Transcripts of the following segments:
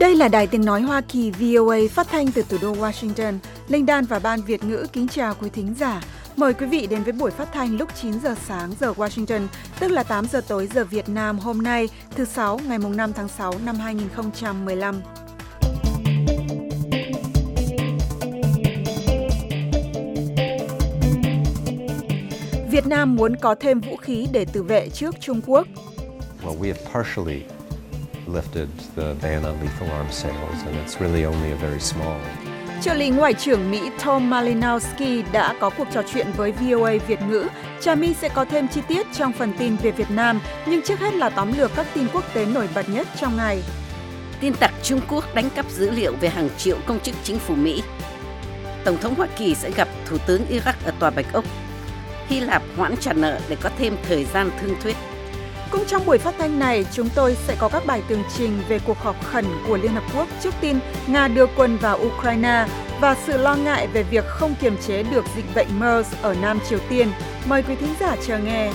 Đây là Đài Tiếng Nói Hoa Kỳ VOA phát thanh từ thủ đô Washington. Linh Đan và Ban Việt ngữ kính chào quý thính giả. Mời quý vị đến với buổi phát thanh lúc 9 giờ sáng giờ Washington, tức là 8 giờ tối giờ Việt Nam hôm nay, thứ Sáu, ngày 5 tháng 6 năm 2015. Việt Nam muốn có thêm vũ khí để tự vệ trước Trung Quốc. Well, we have partially lifted the ban on lethal arms sales, and it's really only a very small. Trợ lý Ngoại trưởng Mỹ Tom Malinowski đã có cuộc trò chuyện với VOA Việt ngữ. Trà My sẽ có thêm chi tiết trong phần tin về Việt Nam, nhưng trước hết là tóm lược các tin quốc tế nổi bật nhất trong ngày. Tin tặc Trung Quốc đánh cắp dữ liệu về hàng triệu công chức chính phủ Mỹ. Tổng thống Hoa Kỳ sẽ gặp Thủ tướng Iraq ở Tòa Bạch Ốc. Hy Lạp hoãn trả nợ để có thêm thời gian thương thuyết. Cũng trong buổi phát thanh này, chúng tôi sẽ có các bài tường trình về cuộc họp khẩn của Liên Hợp Quốc trước tin Nga đưa quân vào Ukraine và sự lo ngại về việc không kiềm chế được dịch bệnh MERS ở Nam Triều Tiên. Mời quý thính giả chờ nghe.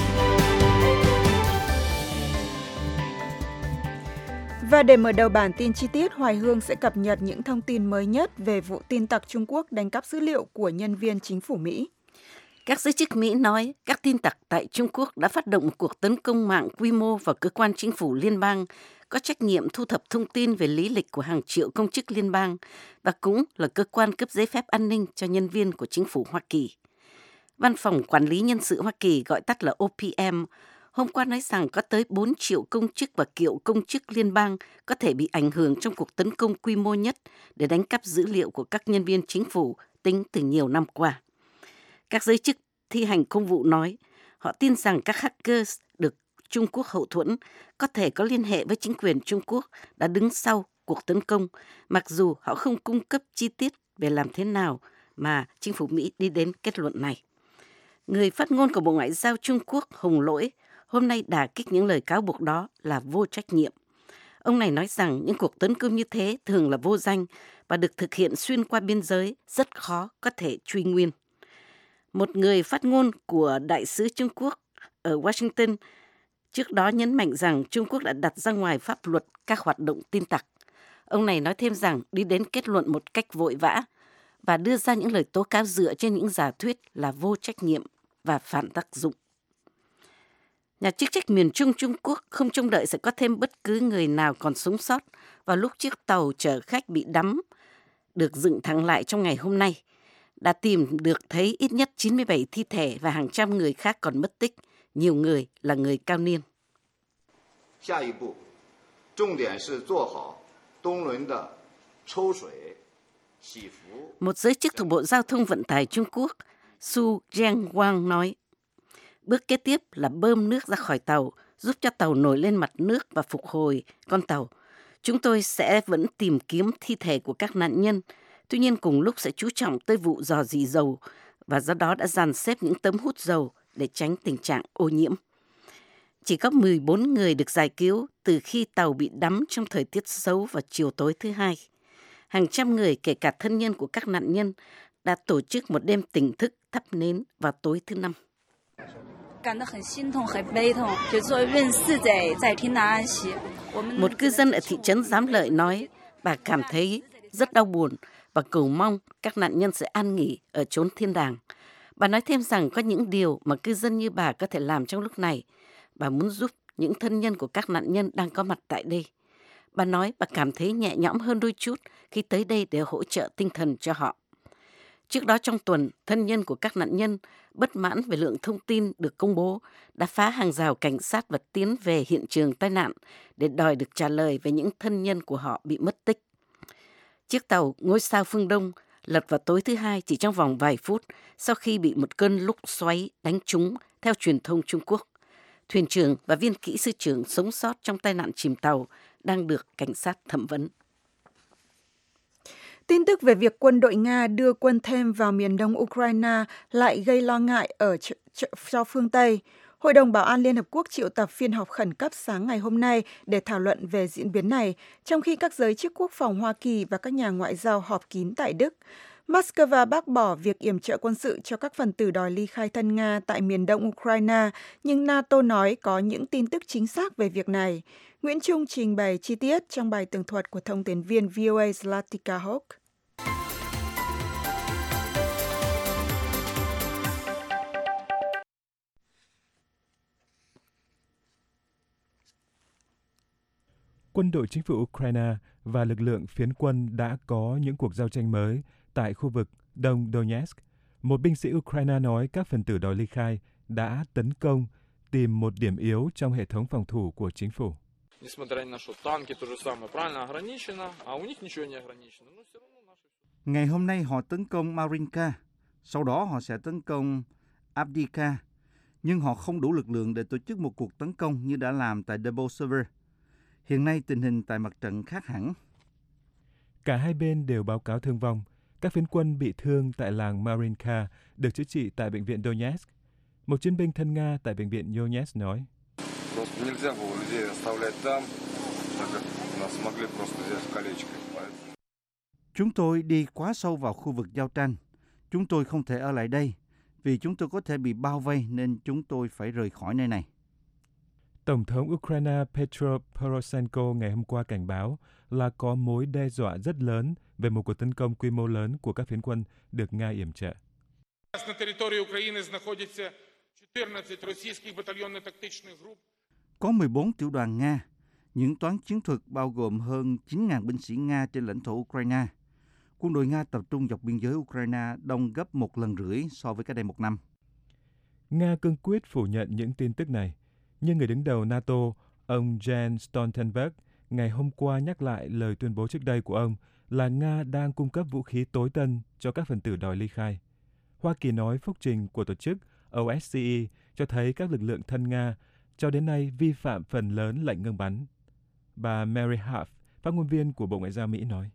Và để mở đầu bản tin chi tiết, Hoài Hương sẽ cập nhật những thông tin mới nhất về vụ tin tặc Trung Quốc đánh cắp dữ liệu của nhân viên chính phủ Mỹ. Các giới chức Mỹ nói các tin tặc tại Trung Quốc đã phát động một cuộc tấn công mạng quy mô vào cơ quan chính phủ liên bang, có trách nhiệm thu thập thông tin về lý lịch của hàng triệu công chức liên bang và cũng là cơ quan cấp giấy phép an ninh cho nhân viên của chính phủ Hoa Kỳ. Văn phòng Quản lý Nhân sự Hoa Kỳ, gọi tắt là OPM, hôm qua nói rằng có tới 4 triệu công chức và cựu công chức liên bang có thể bị ảnh hưởng trong cuộc tấn công quy mô nhất để đánh cắp dữ liệu của các nhân viên chính phủ tính từ nhiều năm qua. Các giới chức thi hành công vụ nói họ tin rằng các hackers được Trung Quốc hậu thuẫn có thể có liên hệ với chính quyền Trung Quốc đã đứng sau cuộc tấn công, mặc dù họ không cung cấp chi tiết về làm thế nào mà chính phủ Mỹ đi đến kết luận này. Người phát ngôn của Bộ Ngoại giao Trung Quốc Hồng Lỗi hôm nay đả kích những lời cáo buộc đó là vô trách nhiệm. Ông này nói rằng những cuộc tấn công như thế thường là vô danh và được thực hiện xuyên qua biên giới, rất khó có thể truy nguyên. Một người phát ngôn của Đại sứ Trung Quốc ở Washington trước đó nhấn mạnh rằng Trung Quốc đã đặt ra ngoài pháp luật các hoạt động tin tặc. Ông này nói thêm rằng đi đến kết luận một cách vội vã và đưa ra những lời tố cáo dựa trên những giả thuyết là vô trách nhiệm và phản tác dụng. Nhà chức trách miền Trung Trung Quốc không trông đợi sẽ có thêm bất cứ người nào còn sống sót vào lúc chiếc tàu chở khách bị đắm được dựng thẳng lại trong ngày hôm nay. Đã tìm được thấy ít nhất 97 thi thể và hàng trăm người khác còn mất tích, nhiều người là người cao niên. Một giới chức thuộc Bộ Giao thông Vận tải Trung Quốc, Su Zhenguang nói, bước kế tiếp là bơm nước ra khỏi tàu, giúp cho tàu nổi lên mặt nước và phục hồi con tàu. Chúng tôi sẽ vẫn tìm kiếm thi thể của các nạn nhân, tuy nhiên cùng lúc sẽ chú trọng tới vụ rò rỉ dầu và do đó đã dàn xếp những tấm hút dầu để tránh tình trạng ô nhiễm. Chỉ có 14 người được giải cứu từ khi tàu bị đắm trong thời tiết xấu vào chiều tối thứ Hai. Hàng trăm người, kể cả thân nhân của các nạn nhân, đã tổ chức một đêm tỉnh thức thắp nến vào tối thứ Năm. Một cư dân ở thị trấn Giám Lợi nói, bà cảm thấy rất đau buồn và cầu mong các nạn nhân sẽ an nghỉ ở chốn thiên đàng. Bà nói thêm rằng có những điều mà cư dân như bà có thể làm trong lúc này. Bà muốn giúp những thân nhân của các nạn nhân đang có mặt tại đây. Bà nói bà cảm thấy nhẹ nhõm hơn đôi chút khi tới đây để hỗ trợ tinh thần cho họ. Trước đó trong tuần, thân nhân của các nạn nhân bất mãn về lượng thông tin được công bố đã phá hàng rào cảnh sát và tiến về hiện trường tai nạn để đòi được trả lời về những thân nhân của họ bị mất tích. Chiếc tàu Ngôi sao phương Đông lật vào tối thứ Hai chỉ trong vòng vài phút sau khi bị một cơn lốc xoáy đánh trúng theo truyền thông Trung Quốc. Thuyền trưởng và viên kỹ sư trưởng sống sót trong tai nạn chìm tàu đang được cảnh sát thẩm vấn. Tin tức về việc quân đội Nga đưa quân thêm vào miền đông Ukraine lại gây lo ngại cho phương Tây. Hội đồng Bảo an Liên Hợp Quốc triệu tập phiên họp khẩn cấp sáng ngày hôm nay để thảo luận về diễn biến này, trong khi các giới chức quốc phòng Hoa Kỳ và các nhà ngoại giao họp kín tại Đức. Moscow bác bỏ việc yểm trợ quân sự cho các phần tử đòi ly khai thân Nga tại miền đông Ukraine, nhưng NATO nói có những tin tức chính xác về việc này. Nguyễn Trung trình bày chi tiết trong bài tường thuật của thông tấn viên VOA Zlatica Hock. Quân đội chính phủ Ukraine và lực lượng phiến quân đã có những cuộc giao tranh mới tại khu vực Đông Donetsk. Một binh sĩ Ukraine nói các phần tử đòi ly khai đã tấn công tìm một điểm yếu trong hệ thống phòng thủ của chính phủ. Ngày hôm nay họ tấn công Marinka, sau đó họ sẽ tấn công Avdiivka, nhưng họ không đủ lực lượng để tổ chức một cuộc tấn công như đã làm tại Debaltseve. Hiện nay tình hình tại mặt trận khác hẳn. Cả hai bên đều báo cáo thương vong. Các phiến quân bị thương tại làng Marinka được chữa trị tại bệnh viện Donetsk. Một chiến binh thân Nga tại bệnh viện Donetsk nói: Chúng tôi đi quá sâu vào khu vực giao tranh. Chúng tôi không thể ở lại đây vì chúng tôi có thể bị bao vây nên chúng tôi phải rời khỏi nơi này. Tổng thống Ukraine Petro Poroshenko ngày hôm qua cảnh báo là có mối đe dọa rất lớn về một cuộc tấn công quy mô lớn của các phiến quân được Nga yểm trợ. Có 14 tiểu đoàn Nga, những toán chiến thuật bao gồm hơn 9.000 binh sĩ Nga trên lãnh thổ Ukraine. Quân đội Nga tập trung dọc biên giới Ukraine đông gấp 1,5 lần so với cách đây một năm. Nga cương quyết phủ nhận những tin tức này, nhưng người đứng đầu NATO, ông Jens Stoltenberg, ngày hôm qua nhắc lại lời tuyên bố trước đây của ông là Nga đang cung cấp vũ khí tối tân cho các phần tử đòi ly khai. Hoa Kỳ nói phúc trình của tổ chức OSCE cho thấy các lực lượng thân Nga cho đến nay vi phạm phần lớn lệnh ngưng bắn. Bà Mary Harf, phát ngôn viên của Bộ Ngoại giao Mỹ nói: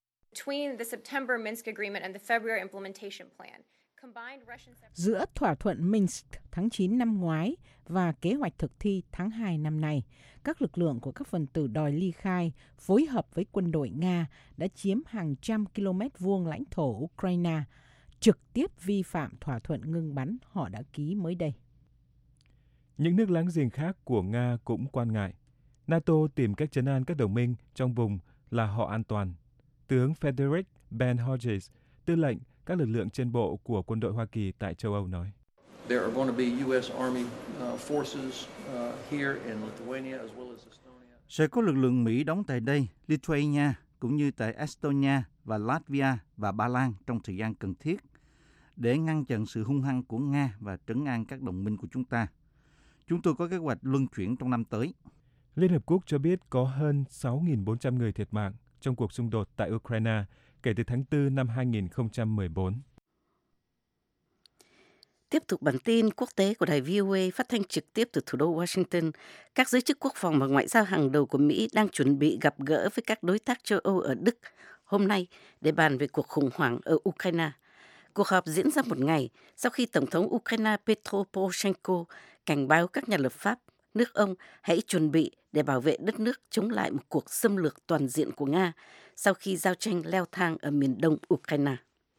Giữa thỏa thuận Minsk tháng 9 năm ngoái và kế hoạch thực thi tháng 2 năm nay, các lực lượng của các phần tử đòi ly khai phối hợp với quân đội Nga đã chiếm hàng trăm km vuông lãnh thổ Ukraine, trực tiếp vi phạm thỏa thuận ngưng bắn họ đã ký mới đây. Những nước láng giềng khác của Nga cũng quan ngại. NATO tìm cách trấn an các đồng minh trong vùng là họ an toàn. Tướng Frederick Ben Hodges, tư lệnh các lực lượng trên bộ của quân đội Hoa Kỳ tại châu Âu nói: Sẽ có lực lượng Mỹ đóng tại đây, Lithuania, cũng như tại Estonia và Latvia và Ba Lan trong thời gian cần thiết để ngăn chặn sự hung hăng của Nga và trấn an các đồng minh của chúng ta. Chúng tôi có kế hoạch luân chuyển trong năm tới. Liên Hợp Quốc cho biết có hơn 6.400 người thiệt mạng trong cuộc xung đột tại Ukraine kể từ tháng 4 năm 2014. Tiếp tục bản tin quốc tế của đài VOA phát thanh trực tiếp từ thủ đô Washington, các giới chức quốc phòng và ngoại giao hàng đầu của Mỹ đang chuẩn bị gặp gỡ với các đối tác châu Âu ở Đức hôm nay để bàn về cuộc khủng hoảng ở Ukraine. Cuộc họp diễn ra một ngày sau khi Tổng thống Ukraine Petro Poroshenko cảnh báo các nhà lập pháp nước ông hãy chuẩn bị để bảo vệ đất nước chống lại một cuộc xâm lược toàn diện của Nga sau khi giao tranh leo thang ở miền đông Ukraine.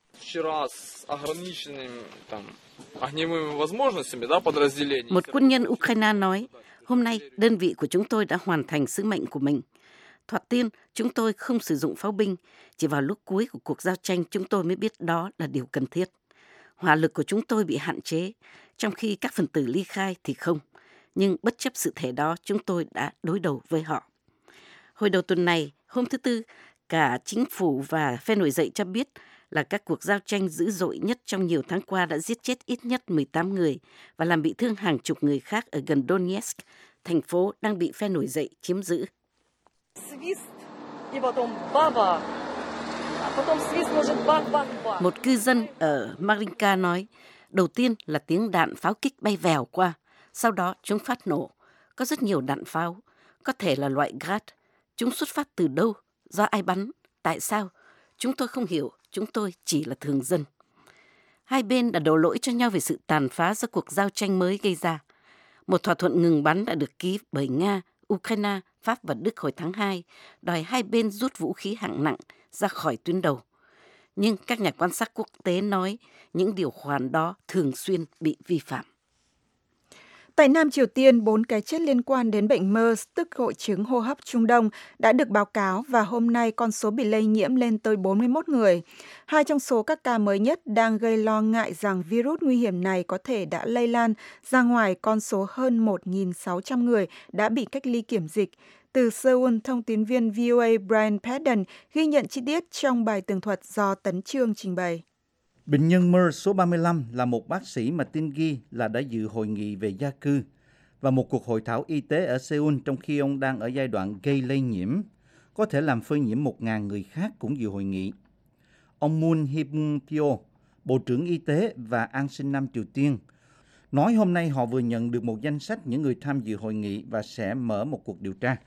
Một quân nhân Ukraine nói, hôm nay đơn vị của chúng tôi đã hoàn thành sứ mệnh của mình. Thoạt tiên, chúng tôi không sử dụng pháo binh, chỉ vào lúc cuối của cuộc giao tranh chúng tôi mới biết đó là điều cần thiết. Hỏa lực của chúng tôi bị hạn chế, trong khi các phần tử ly khai thì không. Nhưng bất chấp sự thể đó, chúng tôi đã đối đầu với họ. Hồi đầu tuần này, hôm thứ Tư, cả chính phủ và phe nổi dậy cho biết là các cuộc giao tranh dữ dội nhất trong nhiều tháng qua đã giết chết ít nhất 18 người và làm bị thương hàng chục người khác ở gần Donetsk, thành phố đang bị phe nổi dậy chiếm giữ. Một cư dân ở Marinka nói, đầu tiên là tiếng đạn pháo kích bay vèo qua, sau đó chúng phát nổ. Có rất nhiều đạn pháo, có thể là loại Grad. Chúng xuất phát từ đâu? Do ai bắn? Tại sao? Chúng tôi không hiểu, chúng tôi chỉ là thường dân. Hai bên đã đổ lỗi cho nhau về sự tàn phá do cuộc giao tranh mới gây ra. Một thỏa thuận ngừng bắn đã được ký bởi Nga, Ukraine, Pháp và Đức hồi tháng 2, đòi hai bên rút vũ khí hạng nặng ra khỏi tuyến đầu. Nhưng các nhà quan sát quốc tế nói những điều khoản đó thường xuyên bị vi phạm. Tại Nam Triều Tiên, 4 cái chết liên quan đến bệnh MERS, tức hội chứng hô hấp Trung Đông, đã được báo cáo và hôm nay con số bị lây nhiễm lên tới 41 người. Hai trong số các ca mới nhất đang gây lo ngại rằng virus nguy hiểm này có thể đã lây lan ra ngoài con số hơn 1.600 người đã bị cách ly kiểm dịch. Từ Seoul, thông tín viên VOA Brian Padden ghi nhận chi tiết trong bài tường thuật do Tấn Chương trình bày. Bệnh nhân MERS số 35 là một bác sĩ mà tin ghi là đã dự hội nghị về gia cư và một cuộc hội thảo y tế ở Seoul trong khi ông đang ở giai đoạn gây lây nhiễm, có thể làm phơi nhiễm 1.000 người khác cũng dự hội nghị. Ông Moon Hee-pyo, Bộ trưởng Y tế và An sinh Nam Triều Tiên, nói hôm nay họ vừa nhận được một danh sách những người tham dự hội nghị và sẽ mở một cuộc điều tra.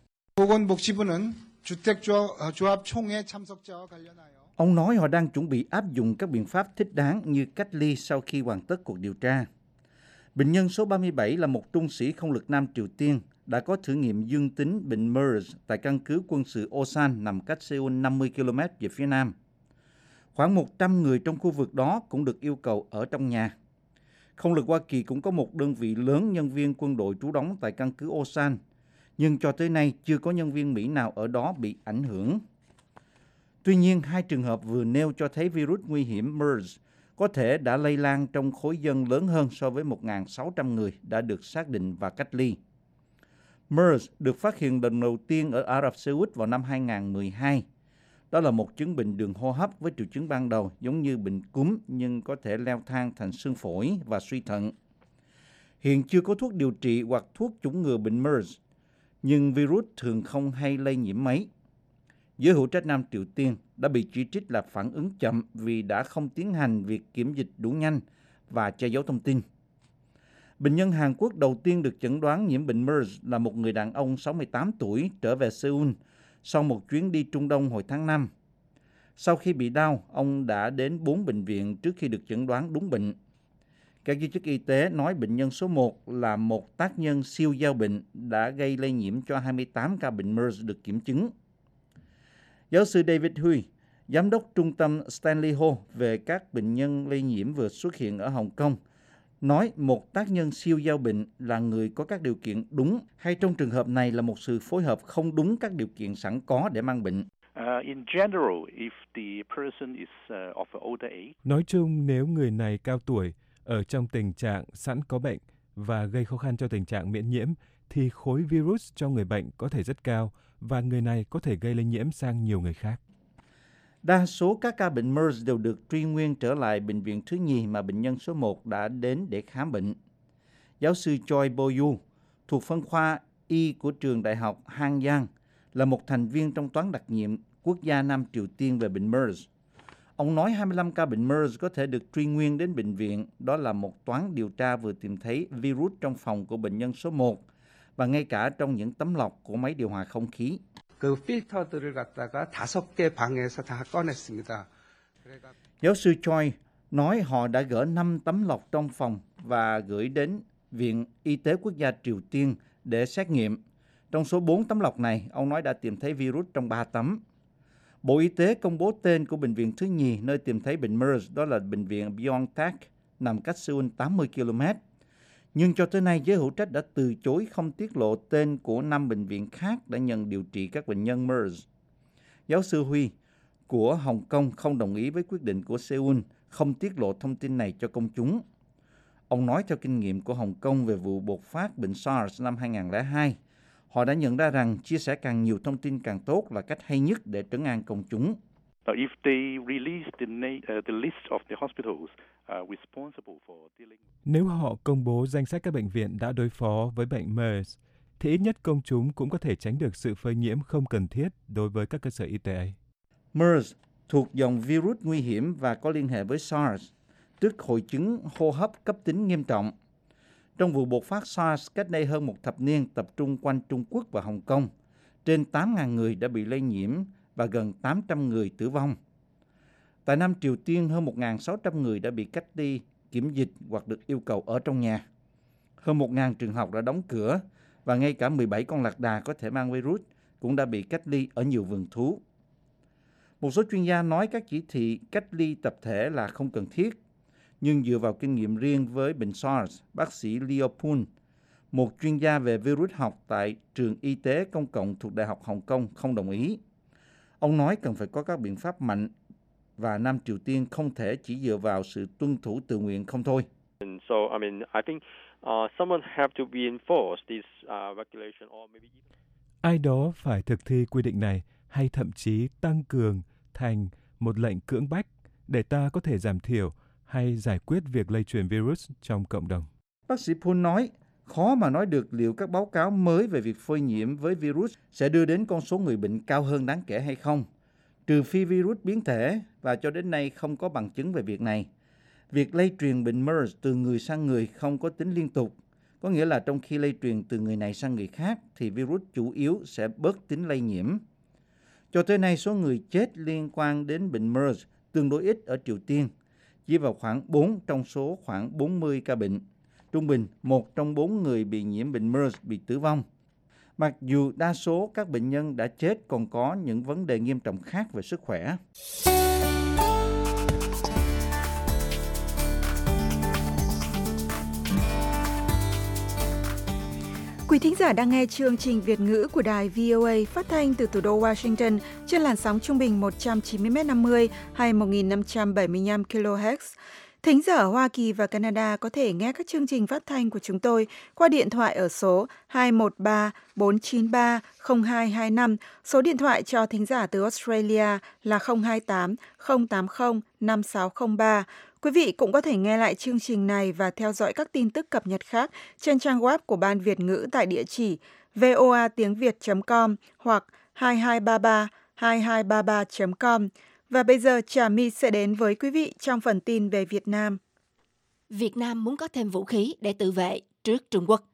Ông nói họ đang chuẩn bị áp dụng các biện pháp thích đáng như cách ly sau khi hoàn tất cuộc điều tra. Bệnh nhân số 37 là một trung sĩ không lực Nam Triều Tiên, đã có thử nghiệm dương tính bệnh MERS tại căn cứ quân sự Osan nằm cách Seoul 50 km về phía nam. Khoảng 100 người trong khu vực đó cũng được yêu cầu ở trong nhà. Không lực Hoa Kỳ cũng có một đơn vị lớn nhân viên quân đội trú đóng tại căn cứ Osan, nhưng cho tới nay chưa có nhân viên Mỹ nào ở đó bị ảnh hưởng. Tuy nhiên, hai trường hợp vừa nêu cho thấy virus nguy hiểm MERS có thể đã lây lan trong khối dân lớn hơn so với 1.600 người đã được xác định và cách ly. MERS được phát hiện lần đầu tiên ở Ả Rập Xê Út vào năm 2012. Đó là một chứng bệnh đường hô hấp với triệu chứng ban đầu giống như bệnh cúm nhưng có thể leo thang thành xương phổi và suy thận. Hiện chưa có thuốc điều trị hoặc thuốc chủng ngừa bệnh MERS, nhưng virus thường không hay lây nhiễm mấy. Giới hữu trách Nam Triều Tiên đã bị chỉ trích là phản ứng chậm vì đã không tiến hành việc kiểm dịch đủ nhanh và che giấu thông tin. Bệnh nhân Hàn Quốc đầu tiên được chẩn đoán nhiễm bệnh MERS là một người đàn ông 68 tuổi trở về Seoul sau một chuyến đi Trung Đông hồi tháng 5. Sau khi bị đau, ông đã đến 4 bệnh viện trước khi được chẩn đoán đúng bệnh. Các giới chức y tế nói bệnh nhân số 1 là một tác nhân siêu giao bệnh đã gây lây nhiễm cho 28 ca bệnh MERS được kiểm chứng. Giáo sư David Hui, giám đốc trung tâm Stanley Ho về các bệnh nhân lây nhiễm vừa xuất hiện ở Hồng Kông, nói một tác nhân siêu giao bệnh là người có các điều kiện đúng hay trong trường hợp này là một sự phối hợp không đúng các điều kiện sẵn có để mang bệnh. Nói chung, nếu người này cao tuổi, ở trong tình trạng sẵn có bệnh và gây khó khăn cho tình trạng miễn nhiễm, thì khối virus cho người bệnh có thể rất cao và người này có thể gây lây nhiễm sang nhiều người khác. Đa số các ca bệnh MERS đều được truy nguyên trở lại bệnh viện thứ nhì mà bệnh nhân số 1 đã đến để khám bệnh. Giáo sư Choi Bo-yu, thuộc phân khoa Y của trường đại học Hanyang, là một thành viên trong toán đặc nhiệm quốc gia Nam Triều Tiên về bệnh MERS. Ông nói 25 ca bệnh MERS có thể được truy nguyên đến bệnh viện. Đó là một toán điều tra vừa tìm thấy virus trong phòng của bệnh nhân số 1 và ngay cả trong những tấm lọc của máy điều hòa không khí. Giáo sư Choi nói họ đã gỡ 5 tấm lọc trong phòng và gửi đến Viện Y tế Quốc gia Triều Tiên để xét nghiệm. Trong số 4 tấm lọc này, ông nói đã tìm thấy virus trong 3 tấm. Bộ Y tế công bố tên của bệnh viện thứ nhì nơi tìm thấy bệnh MERS, đó là bệnh viện Biontech, nằm cách Seoul 80 km. Nhưng cho tới nay, giới hữu trách đã từ chối không tiết lộ tên của 5 bệnh viện khác đã nhận điều trị các bệnh nhân MERS. Giáo sư Huy của Hồng Kông không đồng ý với quyết định của Seoul không tiết lộ thông tin này cho công chúng. Ông nói theo kinh nghiệm của Hồng Kông về vụ bộc phát bệnh SARS năm 2002, họ đã nhận ra rằng chia sẻ càng nhiều thông tin càng tốt là cách hay nhất để trấn an công chúng. Nếu họ công bố danh sách các bệnh viện đã đối phó với bệnh MERS, thì ít nhất công chúng cũng có thể tránh được sự phơi nhiễm không cần thiết đối với các cơ sở y tế ấy. MERS thuộc dòng virus nguy hiểm và có liên hệ với SARS, tức hội chứng hô hấp cấp tính nghiêm trọng. Trong vụ bộc phát SARS cách đây hơn một thập niên tập trung quanh Trung Quốc và Hồng Kông, trên 8.000 người đã bị lây nhiễm và gần 800 người tử vong. Tại Nam Triều Tiên, hơn 1.600 người đã bị cách ly, kiểm dịch hoặc được yêu cầu ở trong nhà. Hơn 1.000 trường học đã đóng cửa và ngay cả 17 con lạc đà có thể mang virus cũng đã bị cách ly ở nhiều vườn thú. Một số chuyên gia nói các chỉ thị cách ly tập thể là không cần thiết, nhưng dựa vào kinh nghiệm riêng với bệnh SARS, bác sĩ Leo Poon, một chuyên gia về virus học tại trường y tế công cộng thuộc Đại học Hồng Kông không đồng ý. Ông nói cần phải có các biện pháp mạnh và Nam Triều Tiên không thể chỉ dựa vào sự tuân thủ tự nguyện không thôi. Ai đó phải thực thi quy định này hay thậm chí tăng cường thành một lệnh cưỡng bách để ta có thể giảm thiểu hay giải quyết việc lây truyền virus trong cộng đồng. Bác sĩ Poon nói, khó mà nói được liệu các báo cáo mới về việc phơi nhiễm với virus sẽ đưa đến con số người bệnh cao hơn đáng kể hay không, trừ phi virus biến thể, và cho đến nay không có bằng chứng về việc này. Việc lây truyền bệnh MERS từ người sang người không có tính liên tục, có nghĩa là trong khi lây truyền từ người này sang người khác thì virus chủ yếu sẽ bớt tính lây nhiễm. Cho tới nay, số người chết liên quan đến bệnh MERS tương đối ít ở Triều Tiên, chỉ vào khoảng 4 trong số khoảng 40 ca bệnh. Trung bình, 1 trong 4 người bị nhiễm bệnh MERS bị tử vong. Mặc dù đa số các bệnh nhân đã chết còn có những vấn đề nghiêm trọng khác về sức khỏe. Quý thính giả đang nghe chương trình Việt ngữ của đài VOA phát thanh từ thủ đô Washington trên làn sóng trung bình 190m50 hay 1575 kHz. Thính giả ở Hoa Kỳ và Canada có thể nghe các chương trình phát thanh của chúng tôi qua điện thoại ở số 213-493-0225. Số điện thoại cho thính giả từ Australia là 028-080-5603. Quý vị cũng có thể nghe lại chương trình này và theo dõi các tin tức cập nhật khác trên trang web của Ban Việt ngữ tại địa chỉ voatiengviet.com hoặc 2233-2233.com. Và bây giờ Trà My sẽ đến với quý vị trong phần tin về Việt Nam. Việt Nam muốn có thêm vũ khí để tự vệ trước Trung Quốc.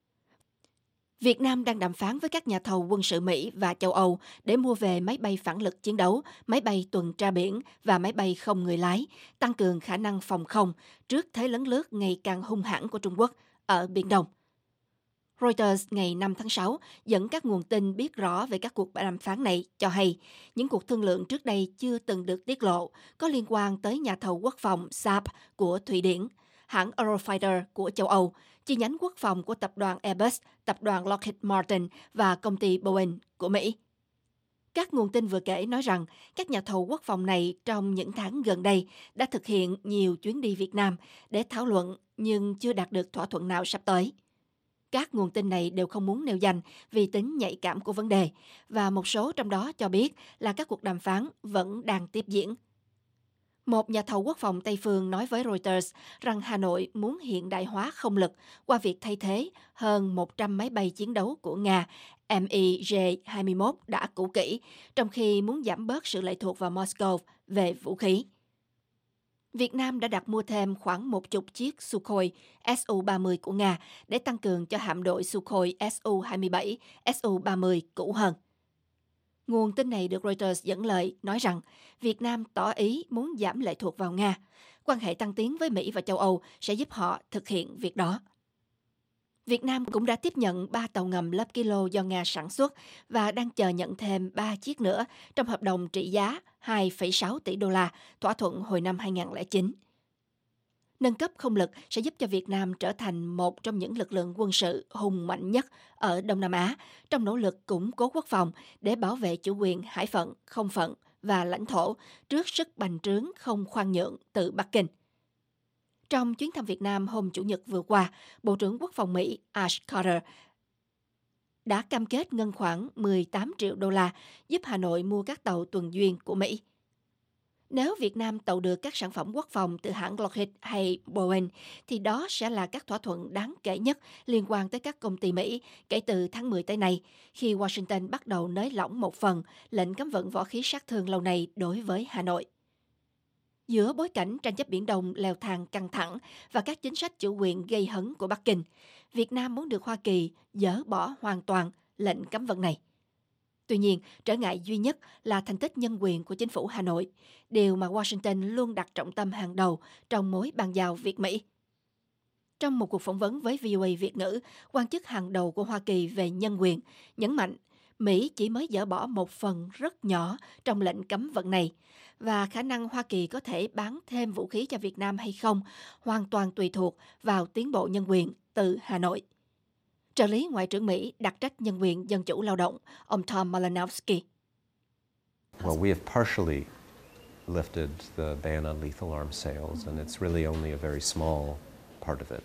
Việt Nam đang đàm phán với các nhà thầu quân sự Mỹ và châu Âu để mua về máy bay phản lực chiến đấu, máy bay tuần tra biển và máy bay không người lái, tăng cường khả năng phòng không trước thế lấn lướt ngày càng hung hãn của Trung Quốc ở Biển Đông. Reuters ngày 5 tháng 6 dẫn các nguồn tin biết rõ về các cuộc đàm phán này cho hay những cuộc thương lượng trước đây chưa từng được tiết lộ có liên quan tới nhà thầu quốc phòng Saab của Thụy Điển, hãng Eurofighter của châu Âu, chi nhánh quốc phòng của tập đoàn Airbus, tập đoàn Lockheed Martin và công ty Boeing của Mỹ. Các nguồn tin vừa kể nói rằng các nhà thầu quốc phòng này trong những tháng gần đây đã thực hiện nhiều chuyến đi Việt Nam để thảo luận nhưng chưa đạt được thỏa thuận nào sắp tới. Các nguồn tin này đều không muốn nêu danh vì tính nhạy cảm của vấn đề, và một số trong đó cho biết là các cuộc đàm phán vẫn đang tiếp diễn. Một nhà thầu quốc phòng Tây phương nói với Reuters rằng Hà Nội muốn hiện đại hóa không lực qua việc thay thế hơn 100 máy bay chiến đấu của Nga MiG-21 đã cũ kỹ, trong khi muốn giảm bớt sự lệ thuộc vào Moscow về vũ khí. Việt Nam đã đặt mua thêm khoảng 10 chiếc Sukhoi Su-30 của Nga để tăng cường cho hạm đội Sukhoi Su-27, Su-30 cũ hơn. Nguồn tin này được Reuters dẫn lời nói rằng Việt Nam tỏ ý muốn giảm lệ thuộc vào Nga. Quan hệ tăng tiến với Mỹ và châu Âu sẽ giúp họ thực hiện việc đó. Việt Nam cũng đã tiếp nhận 3 tàu ngầm lớp kilo do Nga sản xuất và đang chờ nhận thêm 3 chiếc nữa trong hợp đồng trị giá 2,6 tỷ đô la thỏa thuận hồi năm 2009. Nâng cấp không lực sẽ giúp cho Việt Nam trở thành một trong những lực lượng quân sự hùng mạnh nhất ở Đông Nam Á trong nỗ lực củng cố quốc phòng để bảo vệ chủ quyền hải phận, không phận và lãnh thổ trước sức bành trướng không khoan nhượng từ Bắc Kinh. Trong chuyến thăm Việt Nam hôm Chủ nhật vừa qua, Bộ trưởng Quốc phòng Mỹ Ash Carter đã cam kết ngân khoảng 18 triệu đô la giúp Hà Nội mua các tàu tuần duyên của Mỹ. Nếu Việt Nam tậu được các sản phẩm quốc phòng từ hãng Lockheed hay Boeing, thì đó sẽ là các thỏa thuận đáng kể nhất liên quan tới các công ty Mỹ kể từ tháng 10 tới nay, khi Washington bắt đầu nới lỏng một phần lệnh cấm vận võ khí sát thương lâu nay đối với Hà Nội. Giữa bối cảnh tranh chấp Biển Đông leo thang căng thẳng và các chính sách chủ quyền gây hấn của Bắc Kinh, Việt Nam muốn được Hoa Kỳ dỡ bỏ hoàn toàn lệnh cấm vận này. Tuy nhiên, trở ngại duy nhất là thành tích nhân quyền của chính phủ Hà Nội, điều mà Washington luôn đặt trọng tâm hàng đầu trong mối bang giao Việt-Mỹ. Trong một cuộc phỏng vấn với VOA Việt ngữ, quan chức hàng đầu của Hoa Kỳ về nhân quyền nhấn mạnh Mỹ chỉ mới dỡ bỏ một phần rất nhỏ trong lệnh cấm vận này, và khả năng Hoa Kỳ có thể bán thêm vũ khí cho Việt Nam hay không hoàn toàn tùy thuộc vào tiến bộ nhân quyền từ Hà Nội. Trợ lý Ngoại trưởng Mỹ đặc trách nhân quyền dân chủ lao động, ông Tom Malinowski. Well, we have partially lifted the ban on lethal arms sales, and it's really only a very small part of it.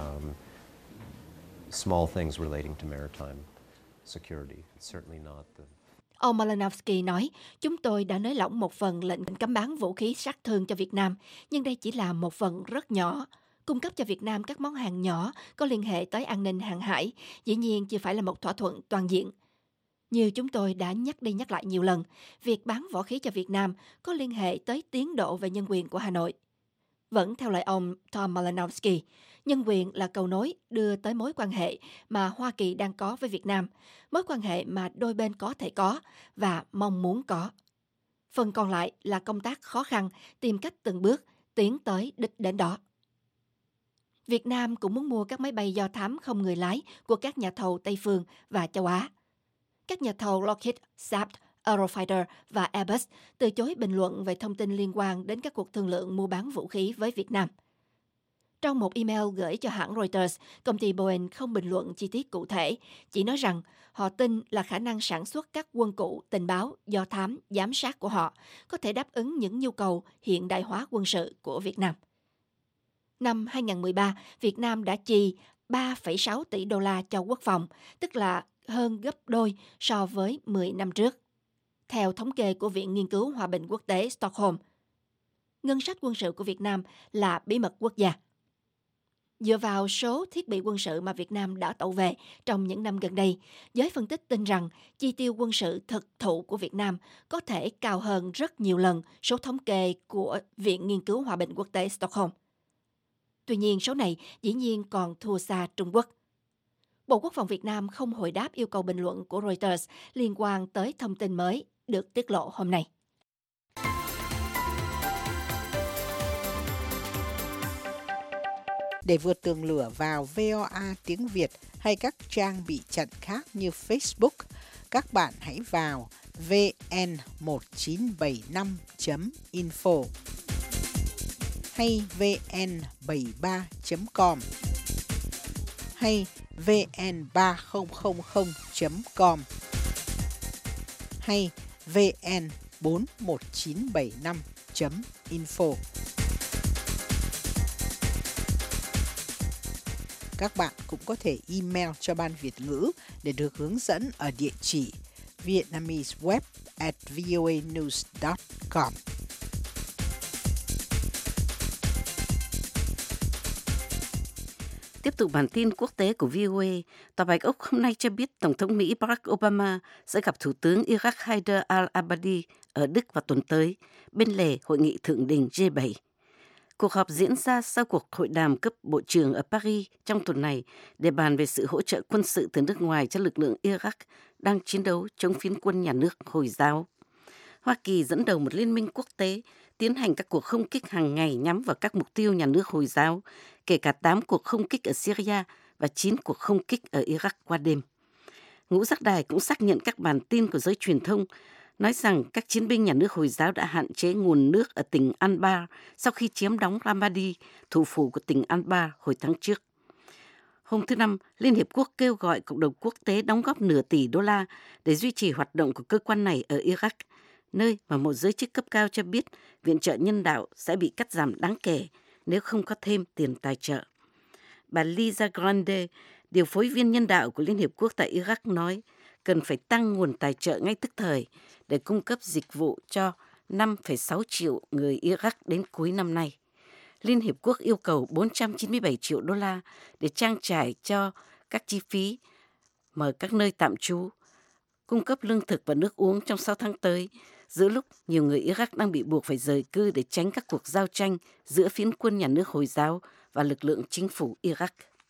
Small things relating to maritime security. It's certainly not the... Ông Malinowski nói, chúng tôi đã nới lỏng một phần lệnh cấm bán vũ khí sát thương cho Việt Nam, nhưng đây chỉ là một phần rất nhỏ. Cung cấp cho Việt Nam các món hàng nhỏ có liên hệ tới an ninh hàng hải, dĩ nhiên chưa phải là một thỏa thuận toàn diện. Như chúng tôi đã nhắc đi nhắc lại nhiều lần, việc bán võ khí cho Việt Nam có liên hệ tới tiến độ về nhân quyền của Hà Nội. Vẫn theo lời ông Tom Malinowski, nhân quyền là cầu nối đưa tới mối quan hệ mà Hoa Kỳ đang có với Việt Nam, mối quan hệ mà đôi bên có thể có và mong muốn có. Phần còn lại là công tác khó khăn, tìm cách từng bước tiến tới đích đến đó. Việt Nam cũng muốn mua các máy bay do thám không người lái của các nhà thầu Tây Phương và châu Á. Các nhà thầu Lockheed, Saab, Eurofighter và Airbus từ chối bình luận về thông tin liên quan đến các cuộc thương lượng mua bán vũ khí với Việt Nam. Trong một email gửi cho hãng Reuters, công ty Boeing không bình luận chi tiết cụ thể, chỉ nói rằng họ tin là khả năng sản xuất các quân cụ, tình báo, do thám, giám sát của họ có thể đáp ứng những nhu cầu hiện đại hóa quân sự của Việt Nam. Năm 2013, Việt Nam đã chi 3,6 tỷ đô la cho quốc phòng, tức là hơn gấp đôi so với 10 năm trước. Theo thống kê của Viện Nghiên cứu Hòa bình Quốc tế Stockholm, ngân sách quân sự của Việt Nam là bí mật quốc gia. Dựa vào số thiết bị quân sự mà Việt Nam đã tậu về trong những năm gần đây, giới phân tích tin rằng chi tiêu quân sự thực thụ của Việt Nam có thể cao hơn rất nhiều lần số thống kê của Viện Nghiên cứu Hòa bình Quốc tế Stockholm. Tuy nhiên, số này dĩ nhiên còn thua xa Trung Quốc. Bộ Quốc phòng Việt Nam không hồi đáp yêu cầu bình luận của Reuters liên quan tới thông tin mới được tiết lộ hôm nay. Để vượt tường lửa vào VOA tiếng Việt hay các trang bị chặn khác như Facebook, các bạn hãy vào vn1975.info hay vn73.com hay vn3000.com hay vn41975.info. Các bạn cũng có thể email cho Ban Việt ngữ để được hướng dẫn ở địa chỉ vietnameseweb@voanews.com. Tiếp tục bản tin quốc tế của VOA, Tòa Bạch Ốc hôm nay cho biết Tổng thống Mỹ Barack Obama sẽ gặp Thủ tướng Iraq Haider al-Abadi ở Đức vào tuần tới, bên lề hội nghị thượng đỉnh G7. Cuộc họp diễn ra sau cuộc hội đàm cấp bộ trưởng ở Paris trong tuần này để bàn về sự hỗ trợ quân sự từ nước ngoài cho lực lượng Iraq đang chiến đấu chống phiến quân nhà nước Hồi giáo. Hoa Kỳ dẫn đầu một liên minh quốc tế tiến hành các cuộc không kích hàng ngày nhắm vào các mục tiêu nhà nước Hồi giáo, kể cả 8 cuộc không kích ở Syria và 9 cuộc không kích ở Iraq qua đêm. Ngũ Giác Đài cũng xác nhận các bản tin của giới truyền thông nói rằng các chiến binh nhà nước Hồi giáo đã hạn chế nguồn nước ở tỉnh Anbar sau khi chiếm đóng Ramadi, thủ phủ của tỉnh Anbar hồi tháng trước. Hôm thứ Năm, Liên Hiệp Quốc kêu gọi cộng đồng quốc tế đóng góp nửa tỷ đô la để duy trì hoạt động của cơ quan này ở Iraq, nơi mà một giới chức cấp cao cho biết viện trợ nhân đạo sẽ bị cắt giảm đáng kể nếu không có thêm tiền tài trợ. Bà Lisa Grande, điều phối viên nhân đạo của Liên Hiệp Quốc tại Iraq nói cần phải tăng nguồn tài trợ ngay tức thời để cung cấp dịch vụ cho 5,6 triệu người Iraq đến cuối năm nay. Liên Hiệp Quốc yêu cầu 497 triệu đô la để trang trải cho các chi phí mở các nơi tạm trú, cung cấp lương thực và nước uống trong 6 tháng tới, giữa lúc nhiều người Iraq đang bị buộc phải rời cư để tránh các cuộc giao tranh giữa phiến quân nhà nước Hồi giáo và lực lượng chính phủ Iraq.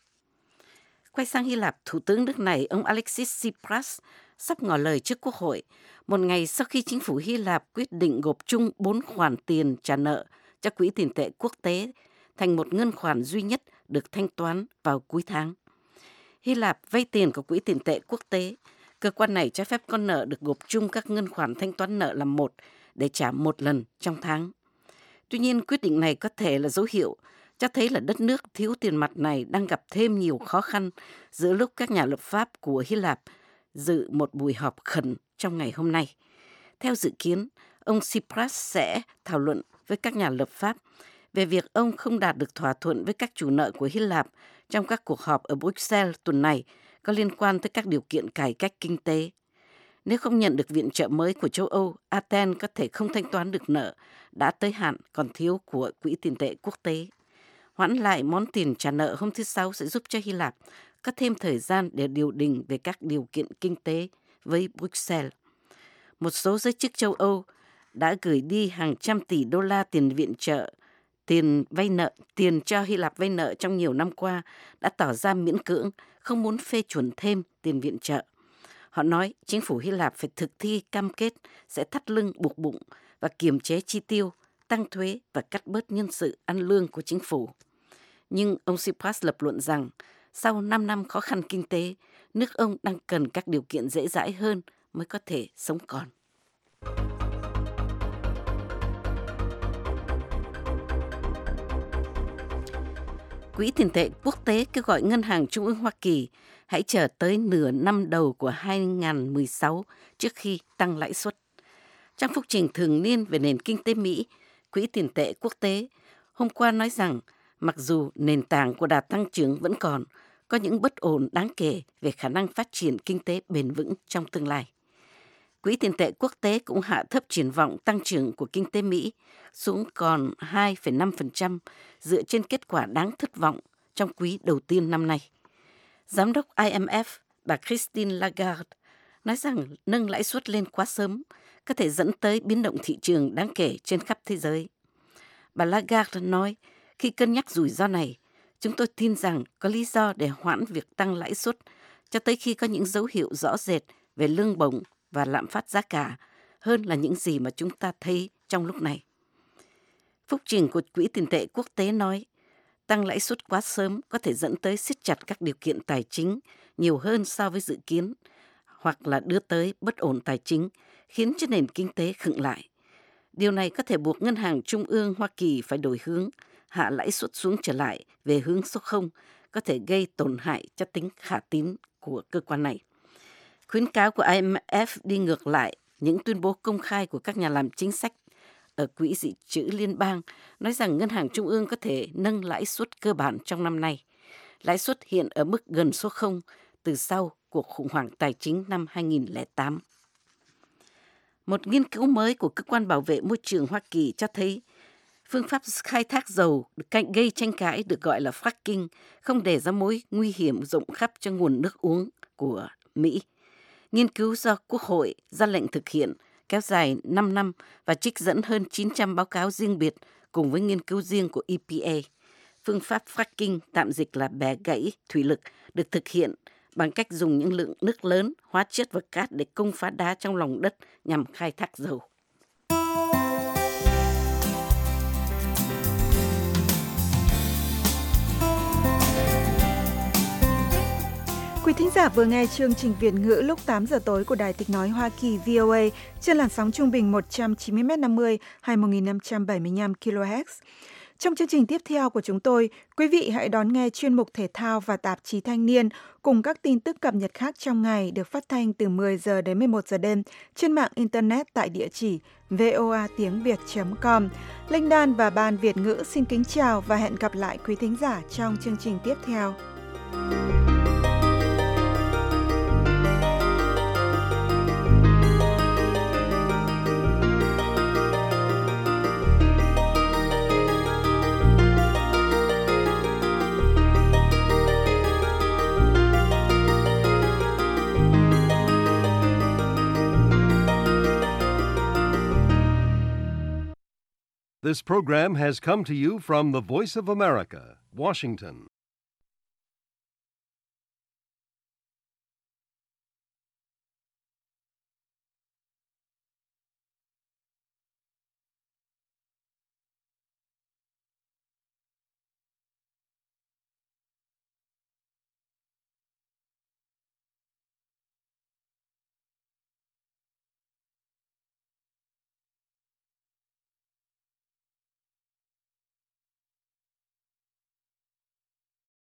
Quay sang Hy Lạp, Thủ tướng nước này, ông Alexis Tsipras, sắp ngỏ lời trước Quốc hội, một ngày sau khi chính phủ Hy Lạp quyết định gộp chung 4 khoản tiền trả nợ cho Quỹ tiền tệ quốc tế thành một ngân khoản duy nhất được thanh toán vào cuối tháng. Hy Lạp vay tiền của Quỹ tiền tệ quốc tế. Cơ quan này cho phép con nợ được gộp chung các ngân khoản thanh toán nợ làm một để trả một lần trong tháng. Tuy nhiên, quyết định này có thể là dấu hiệu cho thấy là đất nước thiếu tiền mặt này đang gặp thêm nhiều khó khăn giữa lúc các nhà lập pháp của Hy Lạp dự một buổi họp khẩn trong ngày hôm nay. Theo dự kiến, ông Tsipras sẽ thảo luận với các nhà lập pháp về việc ông không đạt được thỏa thuận với các chủ nợ của Hy Lạp trong các cuộc họp ở Bruxelles tuần này có liên quan tới các điều kiện cải cách kinh tế. Nếu không nhận được viện trợ mới của châu Âu, Athens có thể không thanh toán được nợ đã tới hạn còn thiếu của Quỹ tiền tệ quốc tế. Hoãn lại món tiền trả nợ hôm thứ Sáu sẽ giúp cho Hy Lạp có thêm thời gian để điều đình về các điều kiện kinh tế với Bruxelles. Một số giới chức châu Âu đã gửi đi hàng trăm tỷ đô la tiền viện trợ, tiền cho Hy Lạp vay nợ trong nhiều năm qua đã tỏ ra miễn cưỡng, không muốn phê chuẩn thêm tiền viện trợ. Họ nói chính phủ Hy Lạp phải thực thi cam kết sẽ thắt lưng buộc bụng và kiềm chế chi tiêu, tăng thuế và cắt bớt nhân sự ăn lương của chính phủ. Nhưng ông Tsipras lập luận rằng sau 5 năm khó khăn kinh tế, nước ông đang cần các điều kiện dễ dãi hơn mới có thể sống còn. Quỹ tiền tệ quốc tế kêu gọi Ngân hàng Trung ương Hoa Kỳ hãy chờ tới nửa năm đầu của 2016 trước khi tăng lãi suất. Trong phúc trình thường niên về nền kinh tế Mỹ, Quỹ tiền tệ quốc tế hôm qua nói rằng mặc dù nền tảng của đà tăng trưởng vẫn còn, có những bất ổn đáng kể về khả năng phát triển kinh tế bền vững trong tương lai. Quỹ tiền tệ quốc tế cũng hạ thấp triển vọng tăng trưởng của kinh tế Mỹ xuống còn 2,5% dựa trên kết quả đáng thất vọng trong quý đầu tiên năm nay. Giám đốc IMF, bà Christine Lagarde, nói rằng nâng lãi suất lên quá sớm có thể dẫn tới biến động thị trường đáng kể trên khắp thế giới. Bà Lagarde nói, khi cân nhắc rủi ro này, chúng tôi tin rằng có lý do để hoãn việc tăng lãi suất cho tới khi có những dấu hiệu rõ rệt về lương bổng và lạm phát giá cả hơn là những gì mà chúng ta thấy trong lúc này. Phúc trình của Quỹ tiền tệ quốc tế nói, tăng lãi suất quá sớm có thể dẫn tới siết chặt các điều kiện tài chính nhiều hơn so với dự kiến, hoặc là đưa tới bất ổn tài chính, khiến cho nền kinh tế khựng lại. Điều này có thể buộc Ngân hàng Trung ương Hoa Kỳ phải đổi hướng, hạ lãi suất xuống trở lại về hướng số 0, có thể gây tổn hại cho tính khả tín của cơ quan này. Khuyến cáo của IMF đi ngược lại những tuyên bố công khai của các nhà làm chính sách ở Quỹ dự trữ liên bang, nói rằng Ngân hàng Trung ương có thể nâng lãi suất cơ bản trong năm nay. Lãi suất hiện ở mức gần số 0 từ sau cuộc khủng hoảng tài chính năm 2008. Một nghiên cứu mới của Cơ quan Bảo vệ Môi trường Hoa Kỳ cho thấy phương pháp khai thác dầu gây tranh cãi được gọi là fracking không để ra mối nguy hiểm rộng khắp cho nguồn nước uống của Mỹ. Nghiên cứu do Quốc hội ra lệnh thực hiện kéo dài 5 năm và trích dẫn hơn 900 báo cáo riêng biệt cùng với nghiên cứu riêng của EPA. Phương pháp fracking, tạm dịch là bẻ gãy thủy lực, được thực hiện bằng cách dùng những lượng nước lớn, hóa chất và cát để công phá đá trong lòng đất nhằm khai thác dầu. Quý thính giả vừa nghe chương trình Việt ngữ lúc 8 giờ tối của Đài Tiếng nói Hoa Kỳ VOA trên làn sóng trung bình 190m50 hay 1575 kHz. Trong chương trình tiếp theo của chúng tôi, quý vị hãy đón nghe chuyên mục thể thao và tạp chí Thanh niên cùng các tin tức cập nhật khác trong ngày được phát thanh từ 10 giờ đến 11 giờ đêm trên mạng Internet tại địa chỉ voatiengviet.com. Linh Đan và Ban Việt ngữ xin kính chào và hẹn gặp lại quý thính giả trong chương trình tiếp theo. This program has come to you from the Voice of America, Washington.